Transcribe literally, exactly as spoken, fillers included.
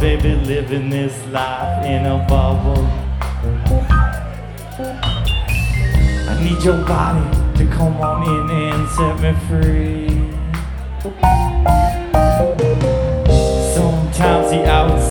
baby, living this life in a bubble. I need your body to come on in and set me free. Sometimes the outside